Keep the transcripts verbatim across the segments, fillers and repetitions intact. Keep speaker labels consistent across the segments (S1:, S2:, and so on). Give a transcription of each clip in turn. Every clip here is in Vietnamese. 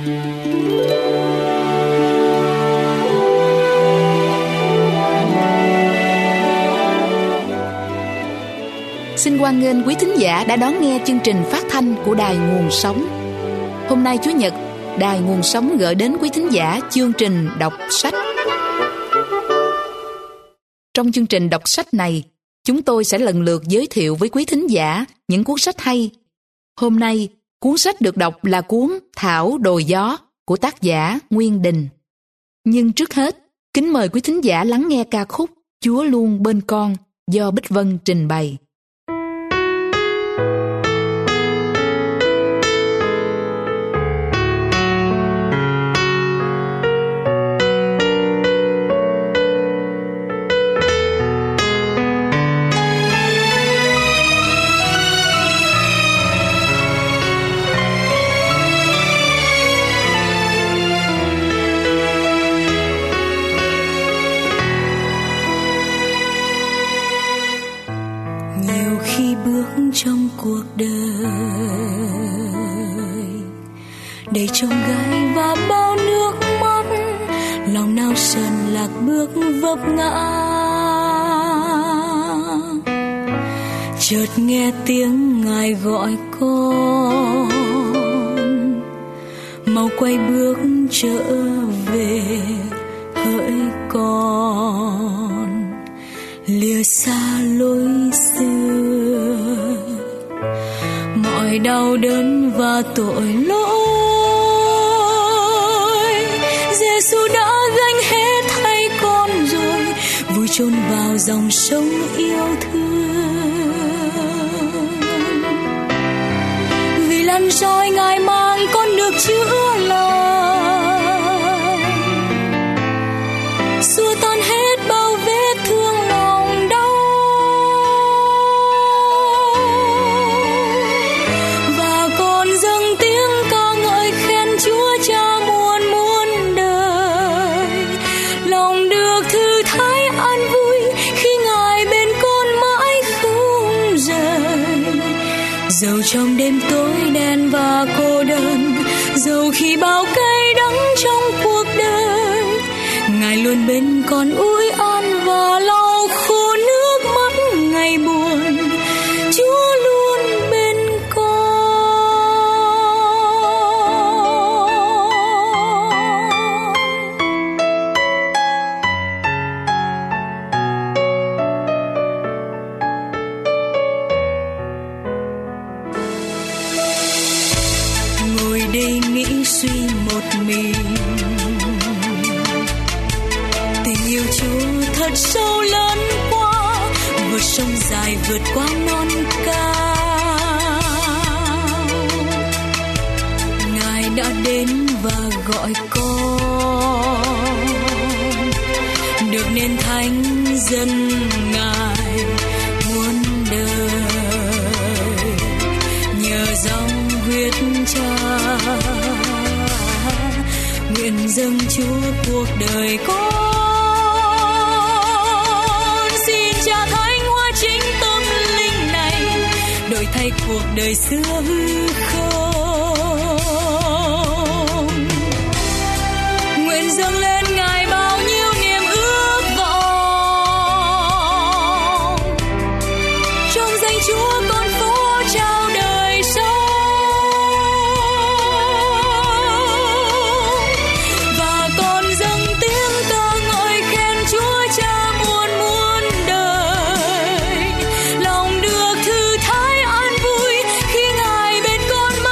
S1: Xin hoan nghênh quý thính giả đã đón nghe chương trình phát thanh của Đài Nguồn Sống. Hôm nay Chủ nhật, Đài Nguồn Sống gửi đến quý thính giả chương trình đọc sách. Trong chương trình đọc sách này, chúng tôi sẽ lần lượt giới thiệu với quý thính giả những cuốn sách hay. Hôm nay, cuốn sách được đọc là cuốn Thảo Đồi Gió của tác giả Nguyên Đình. Nhưng trước hết, kính mời quý thính giả lắng nghe ca khúc Chúa Luôn Bên Con do Bích Vân trình bày.
S2: Trong cuộc đời đầy chông gai và bao nước mắt, lòng nào sờn lạc bước vấp ngã. Chợt nghe tiếng Ngài gọi con, mau quay bước trở về hỡi con, lìa xa lối xưa, mọi đau đớn và tội lỗi. Giêsu đã gánh hết thay con rồi, vùi chôn vào dòng sông yêu thương. Vì lần roi Ngài mang con được chữa lành, xua tan hết bao vết thương lòng đau. Và con dâng tiếng ca ngợi khen Chúa Cha muôn muôn đời, lòng được thư thái an vui khi Ngài bên con mãi không rời. Dẫu trong đêm tối đen và cô đơn, dẫu khi bao cay đắng trong cuộc đời, Ngài luôn bên con ủi an và lau khô nước mắt ngày buồn. Chúa luôn bên con. Ngồi đây nghĩ suy một mình, tình yêu Chúa thật sâu lớn quá, vượt sông dài vượt qua non cao. Ngài đã đến và gọi con được nên thánh dân Ngài muôn đời, nhờ dòng huyết Cha nguyện dâng Chúa cuộc đời con. Xin Cha Thánh hóa chính tâm linh này, đổi thay cuộc đời xưa hư không. Nguyện dâng lên Ngài bao nhiêu niềm ước vọng, trong danh Chúa con phó trao đời sống. Và con dâng tiếng ca ngợi khen Chúa Cha muôn muôn đời, lòng được thư thái an vui khi Ngài bên con.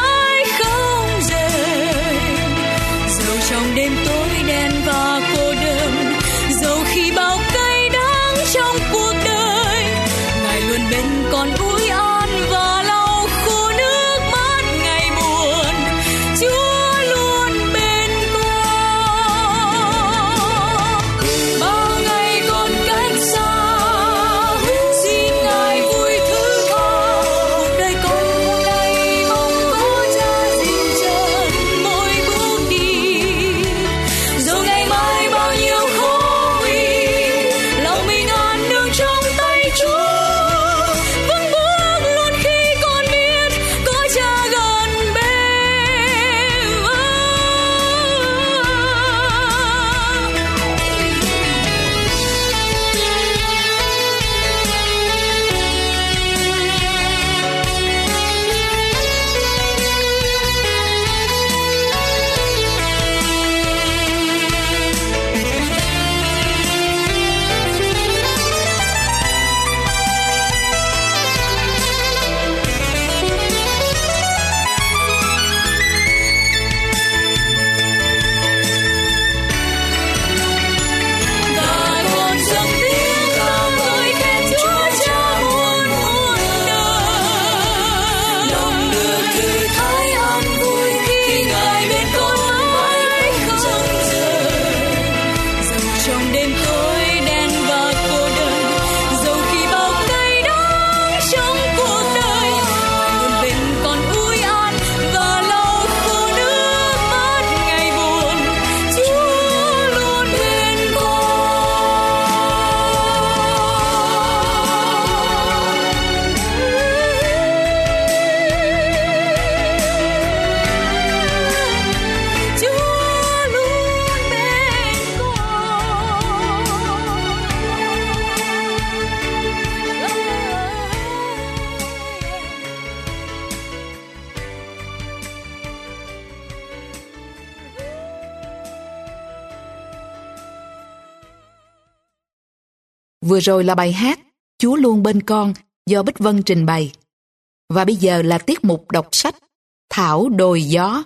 S1: Vừa rồi là bài hát Chúa luôn bên con do Bích Vân trình bày. Và bây giờ là tiết mục đọc sách Thảo đồi gió.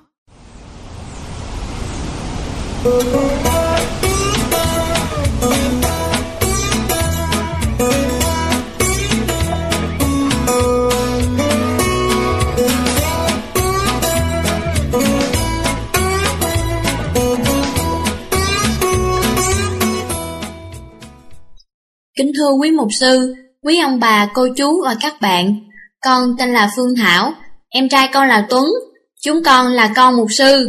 S3: Kính thưa quý mục sư, quý ông bà, cô chú và các bạn, con tên là Phương Thảo, em trai con là Tuấn, chúng con là con mục sư.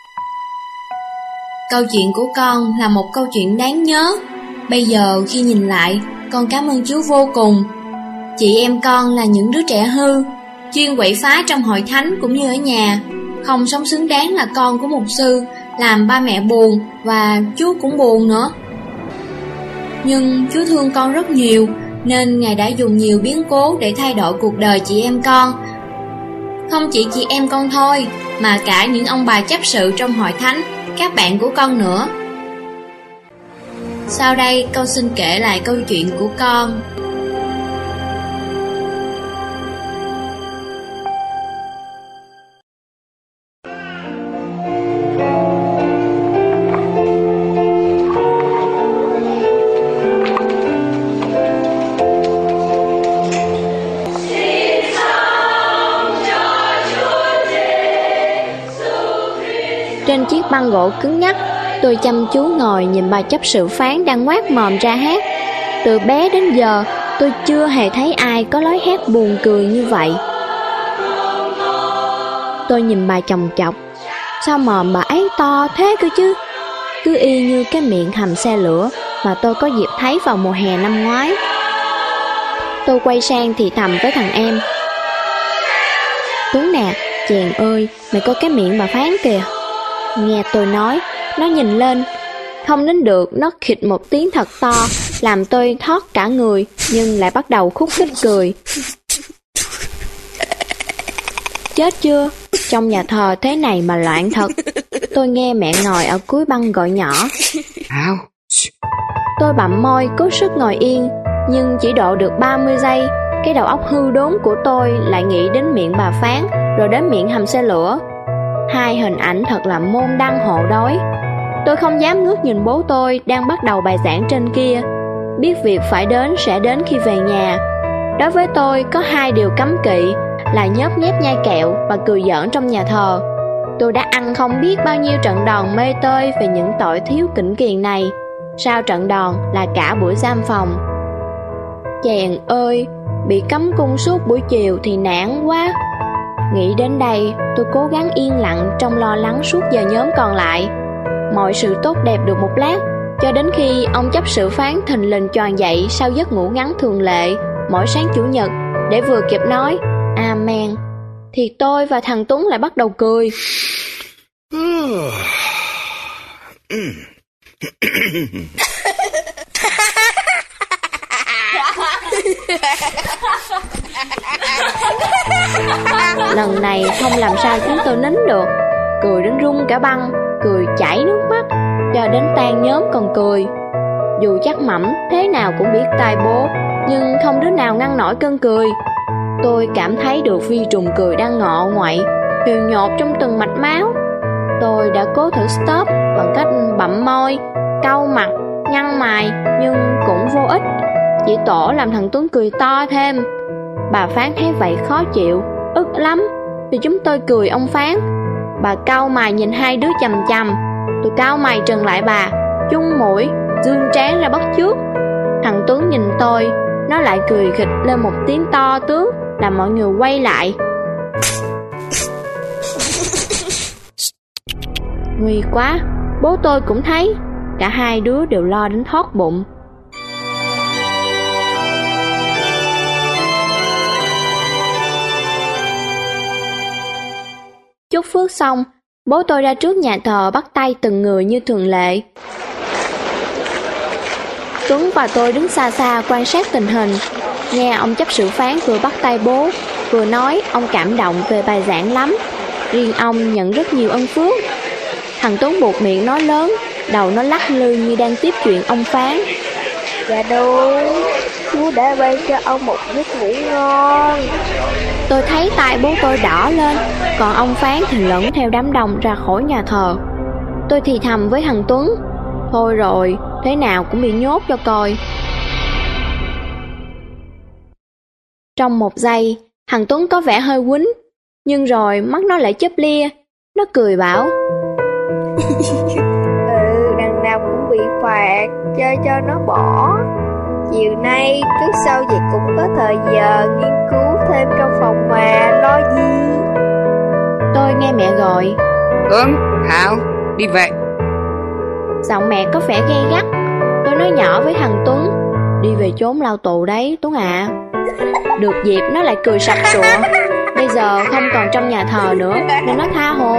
S3: Câu chuyện của con là một câu chuyện đáng nhớ. Bây giờ khi nhìn lại, con cảm ơn Chúa vô cùng. Chị em con là những đứa trẻ hư, chuyên quậy phá trong hội thánh cũng như ở nhà, không sống xứng đáng là con của mục sư, làm ba mẹ buồn và Chúa cũng buồn nữa. Nhưng Chúa thương con rất nhiều, nên Ngài đã dùng nhiều biến cố để thay đổi cuộc đời chị em con. Không chỉ chị em con thôi, mà cả những ông bà chấp sự trong hội thánh, các bạn của con nữa. Sau đây con xin kể lại câu chuyện của con.
S4: Trên chiếc băng gỗ cứng nhắc, tôi chăm chú ngồi nhìn bà chấp sự phán đang ngoác mồm ra hát. Từ bé đến giờ, tôi chưa hề thấy ai có lối hát buồn cười như vậy. Tôi nhìn bà chòng chọc, sao mồm bà ấy to thế cơ chứ? Cứ y như cái miệng hầm xe lửa mà tôi có dịp thấy vào mùa hè năm ngoái. Tôi quay sang thì thầm với thằng em: Tuấn nè, chèn ơi, mày có cái miệng bà Phán kìa. Nghe tôi nói, nó nhìn lên, không đến được nó khịt một tiếng thật to, làm tôi thoát cả người, nhưng lại bắt đầu khúc khích cười. Chết chưa, trong nhà thờ thế này mà loạn thật. Tôi nghe mẹ ngồi ở cuối băng gọi nhỏ. Tôi bặm môi cố sức ngồi yên, nhưng chỉ độ được ba mươi giây, cái đầu óc hư đốn của tôi lại nghĩ đến miệng bà Phán, rồi đến miệng hầm xe lửa. Hai hình ảnh thật là môn đăng hộ đối. Tôi không dám ngước nhìn bố tôi đang bắt đầu bài giảng trên kia. Biết việc phải đến sẽ đến khi về nhà. Đối với tôi có hai điều cấm kỵ là nhớp nhép nhai kẹo và cười giỡn trong nhà thờ. Tôi đã ăn không biết bao nhiêu trận đòn mê tơi về những tội thiếu kỉnh kiền này. Sau trận đòn là cả buổi giam phòng. Chèn ơi, bị cấm cung suốt buổi chiều thì nản quá. Nghĩ đến đây, tôi cố gắng yên lặng trong lo lắng suốt giờ nhóm còn lại. Mọi sự tốt đẹp được một lát, cho đến khi ông chấp sự phán thình lình choàng dậy sau giấc ngủ ngắn thường lệ mỗi sáng chủ nhật, để vừa kịp nói Amen, thì tôi và thằng Tuấn lại bắt đầu cười. Lần này không làm sao chúng tôi nín được, cười đến rung cả băng, cười chảy nước mắt, cho đến tan nhóm còn cười. Dù chắc mẩm thế nào cũng biết tai bố, nhưng không đứa nào ngăn nổi cơn cười. Tôi cảm thấy được vi trùng cười đang ngọ ngoậy, đều nhột trong từng mạch máu. Tôi đã cố thử stop bằng cách bặm môi, cau mặt, nhăn mày, nhưng cũng vô ích, chỉ tổ làm thằng Tuấn cười to thêm. Bà Phán thấy vậy khó chịu, ức lắm, thì chúng tôi cười ông Phán. Bà cau mày nhìn hai đứa chằm chằm. Tôi cau mày trừng lại bà, chung mũi, dương trán ra bắt chước. Thằng Tuấn nhìn tôi, nó lại cười khịch lên một tiếng to tướng, làm mọi người quay lại. Nguy quá, bố tôi cũng thấy. Cả hai đứa đều lo đến thoát bụng. Chúc phước xong, bố tôi ra trước nhà thờ bắt tay từng người như thường lệ. Tuấn và tôi đứng xa xa quan sát tình hình. Nghe ông chấp sự phán vừa bắt tay bố, vừa nói ông cảm động về bài giảng lắm. Riêng ông nhận rất nhiều ân phước. Thằng Tuấn buộc miệng nói lớn, đầu nó lắc lư như đang tiếp chuyện ông phán.
S5: Dạ đúng, chú đã ban cho ông một giấc ngủ ngon.
S4: Tôi thấy tai bố tôi đỏ lên, còn ông Phán thì lẫn theo đám đông ra khỏi nhà thờ. Tôi thì thầm với thằng Tuấn, thôi rồi, thế nào cũng bị nhốt cho coi. Trong một giây, thằng Tuấn có vẻ hơi quýnh, nhưng rồi mắt nó lại chớp lia. Nó cười bảo:
S5: Ừ, đằng nào cũng bị phạt, chơi cho nó bỏ. Chiều nay trước sau gì cũng có thời giờ nghiên cứu thêm trong phòng mà, lo gì.
S4: Tôi nghe mẹ gọi:
S6: Tuấn, Thảo, đi về.
S4: Giọng mẹ có vẻ gay gắt. Tôi nói nhỏ với thằng Tuấn: đi về trốn lao tù đấy Tuấn ạ. À. Được dịp nó lại cười sặc sụa. Bây giờ không còn trong nhà thờ nữa nên nó tha hồ.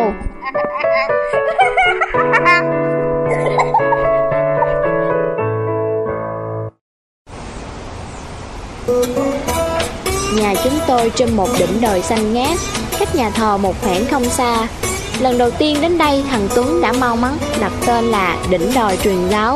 S4: Nhà chúng tôi trên một đỉnh đồi xanh ngát, cách nhà thờ một khoảng không xa. Lần đầu tiên đến đây, thằng Tuấn đã mau mắn đặt tên là đỉnh đồi truyền giáo.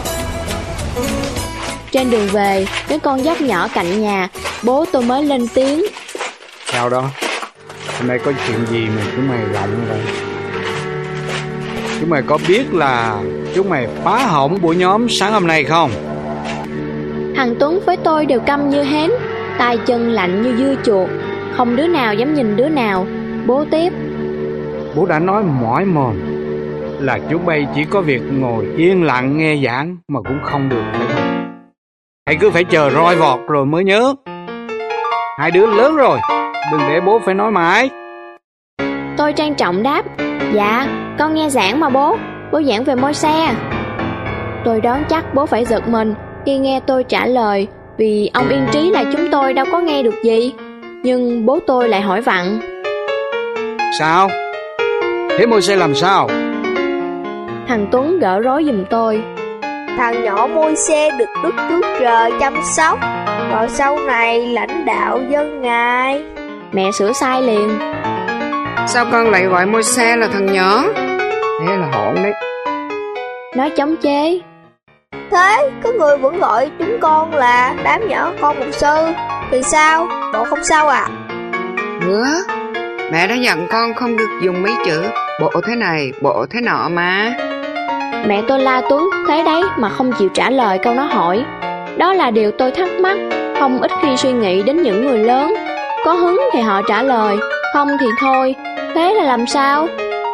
S4: Trên đường về, cái con dốc nhỏ cạnh nhà, bố tôi mới lên tiếng:
S7: Sao đó? Hôm nay có chuyện gì mà chúng mày lộng vậy? Chúng mày có biết là chúng mày phá hỏng buổi nhóm sáng hôm nay không?
S4: Thằng Tuấn với tôi đều câm như hến, tay chân lạnh như dưa chuột, không đứa nào dám nhìn đứa nào. Bố tiếp:
S7: Bố đã nói mỏi mòn là chúng bay chỉ có việc ngồi yên lặng nghe giảng mà cũng không được phải không? Hãy cứ phải chờ roi vọt rồi mới nhớ. Hai đứa lớn rồi, đừng để bố phải nói mãi.
S4: Tôi trang trọng đáp: Dạ, con nghe giảng mà bố. Bố giảng về Môi-se. Tôi đoán chắc bố phải giật mình khi nghe tôi trả lời, vì ông yên trí là chúng tôi đâu có nghe được gì. Nhưng bố tôi lại hỏi vặn:
S7: Sao? Thế Môi-se làm sao?
S4: Thằng Tuấn gỡ rối giùm tôi:
S5: Thằng nhỏ Môi-se được Đức Chúa Trời chăm sóc, rồi sau này lãnh đạo dân Ngài.
S4: Mẹ sửa sai liền:
S6: Sao con lại gọi Môi-se là thằng nhỏ? Thế là hỗn đấy.
S4: Nói chống chế:
S5: Thế có người vẫn gọi chúng con là đám nhỏ con mục sư, thì sao? Bộ không sao à?
S6: Hứa, mẹ đã dặn con không được dùng mấy chữ bộ thế này, bộ thế nọ mà.
S4: Mẹ tôi la Tuấn thế đấy mà không chịu trả lời câu nó hỏi. Đó là điều tôi thắc mắc, không ít khi suy nghĩ đến những người lớn. Có hứng thì họ trả lời, không thì thôi. Thế là làm sao?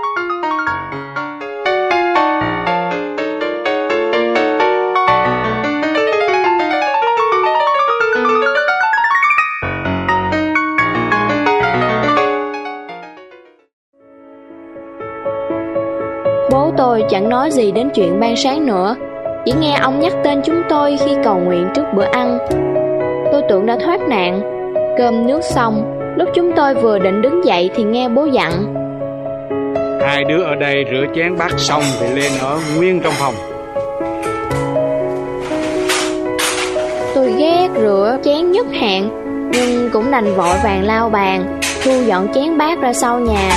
S4: Bố tôi chẳng nói gì đến chuyện ban sáng nữa, chỉ nghe ông nhắc tên chúng tôi khi cầu nguyện trước bữa ăn. Tôi tưởng đã thoát nạn. Cơm nước xong, lúc chúng tôi vừa định đứng dậy thì nghe bố dặn:
S7: Hai đứa ở đây rửa chén bát xong thì lên ở nguyên trong phòng.
S4: Tôi ghét rửa chén nhất hạn, nhưng cũng đành vội vàng lau bàn, thu dọn chén bát ra sau nhà.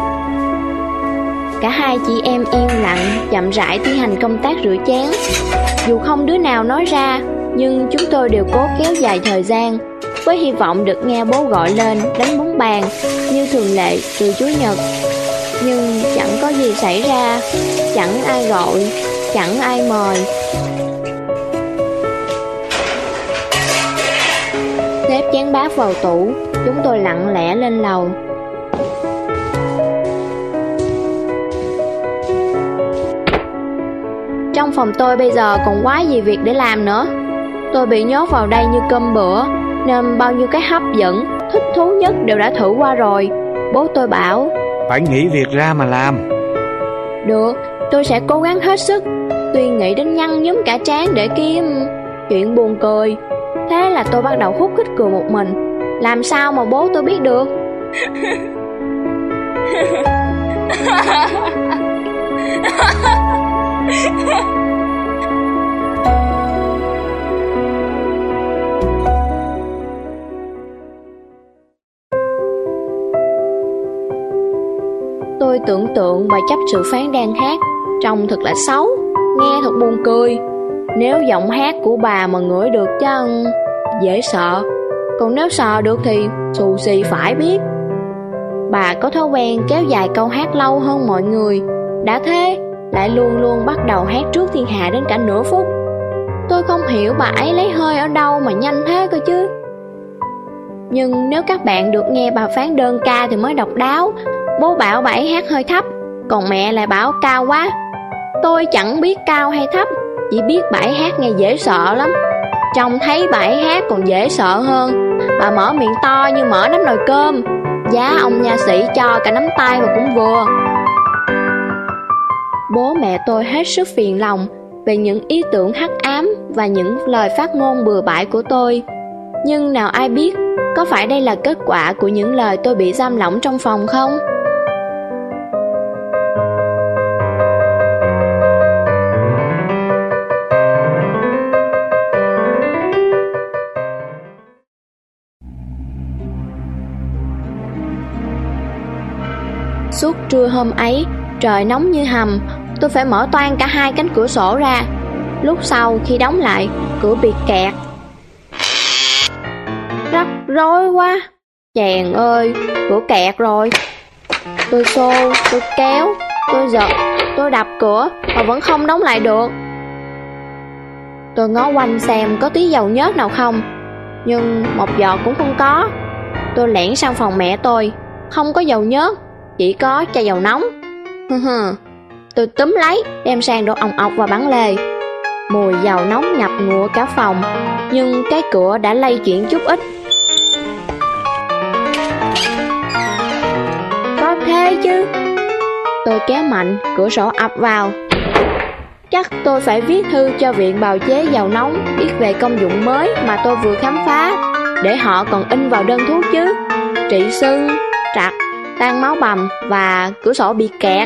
S4: Cả hai chị em yên lặng, chậm rãi thi hành công tác rửa chén. Dù không đứa nào nói ra, nhưng chúng tôi đều cố kéo dài thời gian, với hy vọng được nghe bố gọi lên đánh bóng bàn như thường lệ từ Chủ nhật. Nhưng chẳng có gì xảy ra, chẳng ai gọi, chẳng ai mời. Xếp chén bát vào tủ, chúng tôi lặng lẽ lên lầu. Trong phòng tôi bây giờ còn quá gì việc để làm nữa. Tôi bị nhốt vào đây như cơm bữa, nên bao nhiêu cái hấp dẫn, thích thú nhất đều đã thử qua rồi. Bố tôi bảo:
S7: Phải nghỉ việc ra mà làm.
S4: Được, tôi sẽ cố gắng hết sức. Tuy nghĩ đến nhăn nhúm cả trán để kiếm chuyện buồn cười. Thế là tôi bắt đầu hút hít cười một mình. Làm sao mà bố tôi biết được? Tôi tưởng tượng và chấp sự phán đoan khác, trông thật là xấu, nghe thật buồn cười. Nếu giọng hát của bà mà ngửi được chắc dễ sợ, còn nếu sợ được thì xù xì phải biết. Bà có thói quen kéo dài câu hát lâu hơn mọi người, đã thế lại luôn luôn bắt đầu hát trước thiên hạ đến cả nửa phút. Tôi không hiểu bà ấy lấy hơi ở đâu mà nhanh thế cơ chứ. Nhưng nếu các bạn được nghe bà phán đơn ca thì mới độc đáo. Bố bảo bà ấy hát hơi thấp, còn mẹ lại bảo cao quá. Tôi chẳng biết cao hay thấp, chỉ biết bà ấy hát nghe dễ sợ lắm. Trông thấy bà ấy hát còn dễ sợ hơn. Bà mở miệng to như mở nắm nồi cơm, giá ông nha sĩ cho cả nắm tay mà cũng vừa. Bố mẹ tôi hết sức phiền lòng về những ý tưởng hắc ám và những lời phát ngôn bừa bãi của tôi. Nhưng nào ai biết, có phải đây là kết quả của những lời tôi bị giam lỏng trong phòng không? Suốt trưa hôm ấy, trời nóng như hầm, tôi phải mở toang cả hai cánh cửa sổ ra. Lúc sau khi đóng lại, cửa bị kẹt. Rắc rối quá. Chàng ơi, cửa kẹt rồi. Tôi xô, tôi kéo, tôi giật, tôi đập cửa mà vẫn không đóng lại được. Tôi ngó quanh xem có tí dầu nhớt nào không, nhưng một giọt cũng không có. Tôi lẻn sang phòng mẹ tôi, không có dầu nhớt, chỉ có chai dầu nóng. Tôi túm lấy, đem sang đổ ong ọc và bắn lề. Mùi dầu nóng nhập ngụa cả phòng, nhưng cái cửa đã lay chuyển chút ít. Có thế chứ. Tôi kéo mạnh, cửa sổ ập vào. Chắc tôi phải viết thư cho viện bào chế dầu nóng, biết về công dụng mới mà tôi vừa khám phá, để họ còn in vào đơn thuốc chứ. Trị sưng, trặc, tan máu bầm và cửa sổ bị kẹt.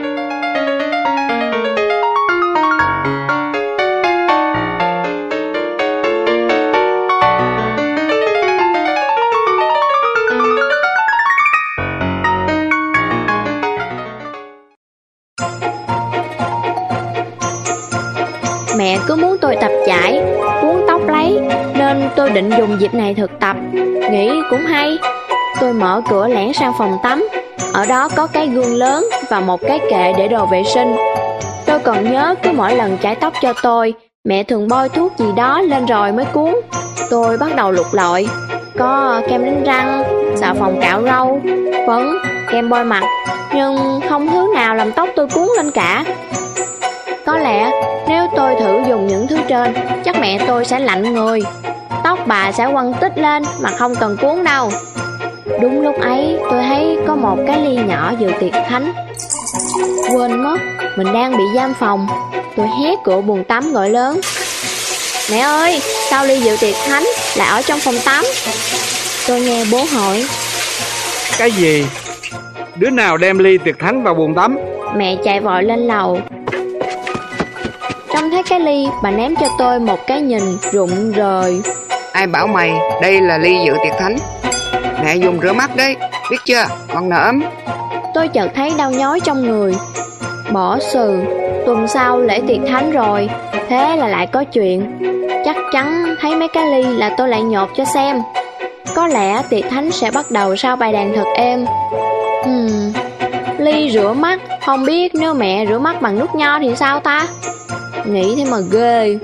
S4: Mẹ cứ muốn tôi tập chải, cuốn tóc lấy, nên tôi định dùng dịp này thực tập. Nghĩ cũng hay. Tôi mở cửa lẻn sang phòng tắm. Ở đó có cái gương lớn và một cái kệ để đồ vệ sinh. Tôi còn nhớ cứ mỗi lần chải tóc cho tôi, mẹ thường bôi thuốc gì đó lên rồi mới cuốn. Tôi bắt đầu lục lọi. Có kem đánh răng, xà phòng cạo râu, phấn, kem bôi mặt, nhưng không thứ nào làm tóc tôi cuốn lên cả. Có lẽ nếu tôi thử dùng những thứ trên, chắc mẹ tôi sẽ lạnh người. Tóc bà sẽ quăn tích lên mà không cần cuốn đâu. Đúng lúc ấy tôi thấy có một cái ly nhỏ dự tiệc thánh. Quên mất, mình đang bị giam phòng. Tôi hé cửa buồng tắm gọi lớn: Mẹ ơi, sao ly dự tiệc thánh lại ở trong phòng tắm? Tôi nghe bố hỏi:
S7: Cái gì? Đứa nào đem ly tiệc thánh vào buồng tắm?
S4: Mẹ chạy vội lên lầu. Trông thấy cái ly, bà ném cho tôi một cái nhìn rụng rời.
S6: Ai bảo mày đây là ly dự tiệc thánh? Mẹ dùng rửa mắt đấy, biết chưa, con nỡm.
S4: Tôi chợt thấy đau nhói trong người. Bỏ sừ, tuần sau lễ tiệc thánh rồi, thế là lại có chuyện. Chắc chắn thấy mấy cái ly là tôi lại nhột cho xem. Có lẽ tiệc thánh sẽ bắt đầu sau bài đàn thật êm. hmm, Ly rửa mắt, không biết nếu mẹ rửa mắt bằng nước nho thì sao ta? Nghĩ thế mà ghê.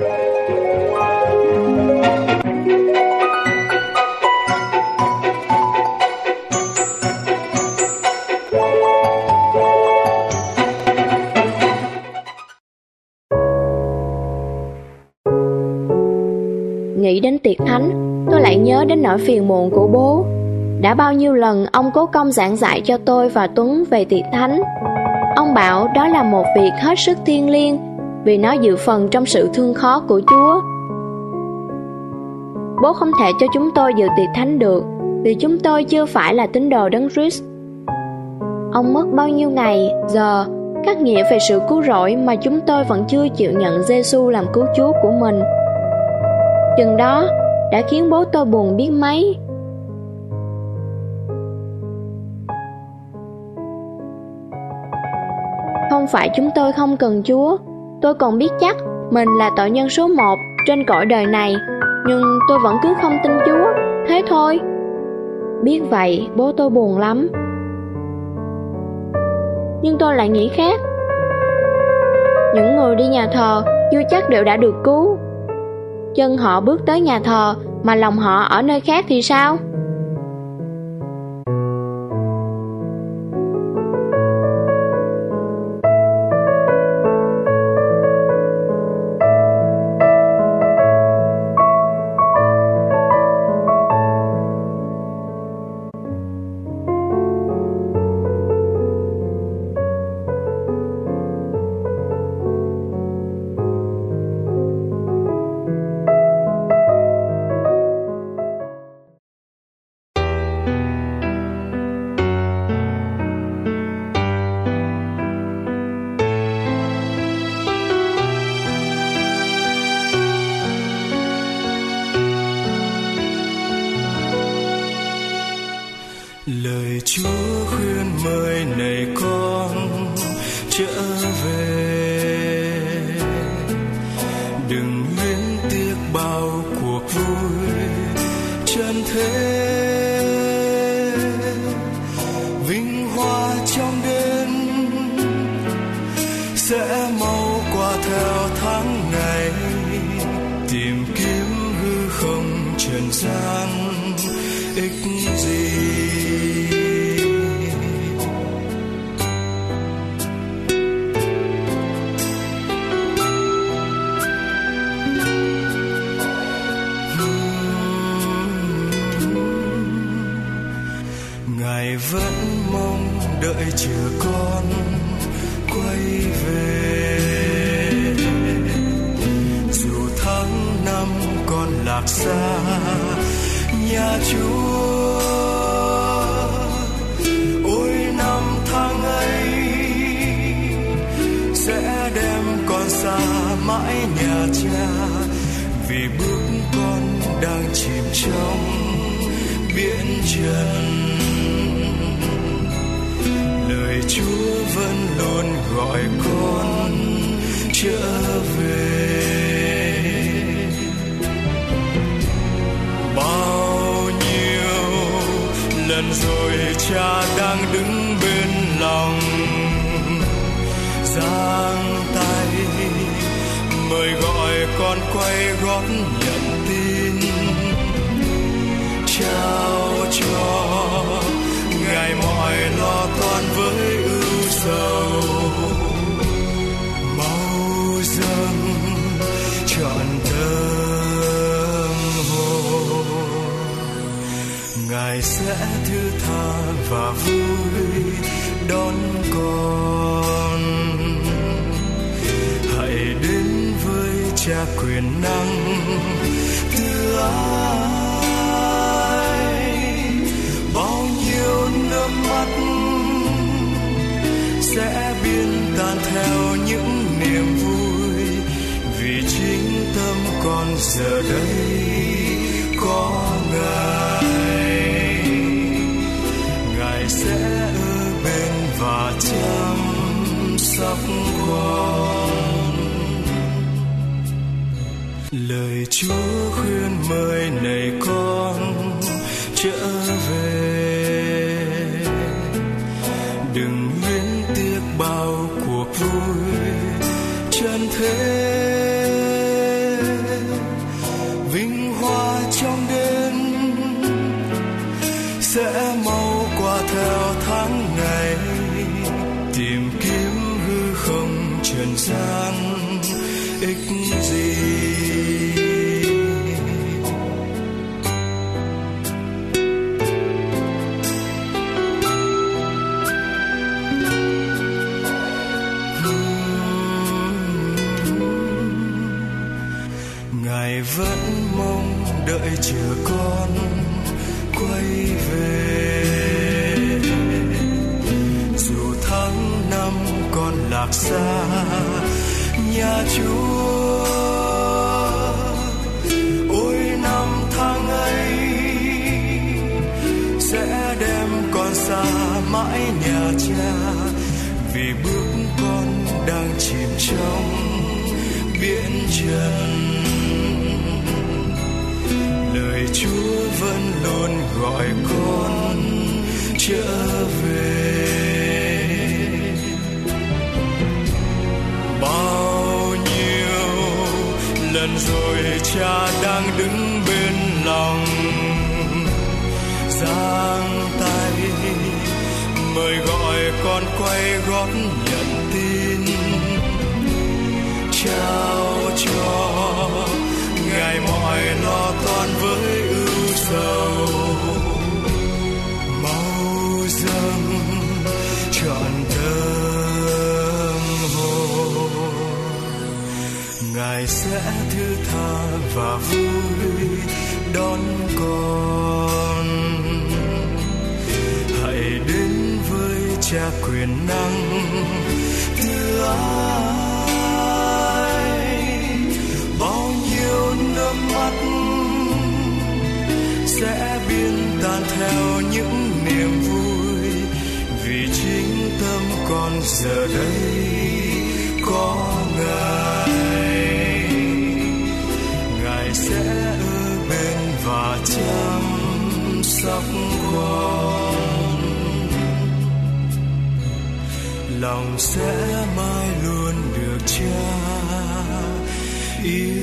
S4: Nghĩ đến tiệc thánh, tôi lại nhớ đến nỗi phiền muộn của bố. Đã bao nhiêu lần ông cố công giảng dạy cho tôi và Tuấn về tiệc thánh. Ông bảo đó là một việc hết sức thiêng liêng, vì nó dự phần trong sự thương khó của Chúa. Bố không thể cho chúng tôi dự tiệc thánh được, vì chúng tôi chưa phải là tín đồ Đấng Christ. Ông mất bao nhiêu ngày, giờ, các nghĩa về sự cứu rỗi mà chúng tôi vẫn chưa chịu nhận Giê-xu làm cứu Chúa của mình. Chừng đó đã khiến bố tôi buồn biết mấy. Không phải chúng tôi không cần Chúa, tôi còn biết chắc mình là tội nhân số một trên cõi đời này, nhưng tôi vẫn cứ không tin Chúa, thế thôi. Biết vậy, bố tôi buồn lắm. Nhưng tôi lại nghĩ khác. Những người đi nhà thờ chưa chắc đều đã được cứu. Chân họ bước tới nhà thờ mà lòng họ ở nơi khác thì sao?
S8: Lời Chúa khuyên mời này con trở về, đừng luyến tiếc bao cuộc vui trần thế. Vinh hoa trong đêm sẽ mau qua theo tháng ngày, tìm kiếm hư không trần gian ích gì. Ngài vẫn mong đợi chờ con quay về, dù tháng năm con lạc xa nhà Chúa. Ôi năm tháng ấy sẽ đem con xa mãi nhà cha, vì bước con đang chìm trong biển trần. Lời Chúa vẫn luôn gọi con trở về. Bao nhiêu lần rồi cha đang đứng bên lòng, giang tay mời gọi con quay gót nhận tin, trao cho Ngài mọi lo toan với ưu sầu. Mau dâng trọn tâm hồn, Ngài sẽ thứ tha và vui đón con. Hãy đến với Cha quyền năng từ ái. Bao nhiêu nước mắt sẽ biến tan theo những niềm vui, vì chính tâm con giờ đây có Ngài. Ngài sẽ ở bên và chăm sóc con. Lời Chúa khuyên mời này con trở về, đừng luyến tiếc bao cuộc vui trần thế. Vinh hoa trong đêm sẽ mau qua theo tháng ngày, tìm kiếm hư không trần gian ích gì. Ngài vẫn mong đợi chờ con quay về, dù tháng năm con lạc xa nhà Chúa. Ôi năm tháng ấy sẽ đem con xa mãi nhà cha, vì bước con đang chìm trong biển trần. Chúa vẫn luôn gọi con trở về. Bao nhiêu lần rồi Cha đang đứng bên lòng, giang tay mời gọi con quay gót nhận tin, trao cho Ngài mọi lo toan với ưu sầu. Mau dâng trọn tâm hồn, Ngài sẽ thứ tha và vui đón con. Hãy đến với Cha quyền năng thứ ai, bao nhiêu nước mắt sẽ biến tan theo những niềm vui, vì chính tâm con giờ đây có Ngài. Ngài sẽ ở bên và chăm sóc con, lòng sẽ mãi luôn được Cha yêu.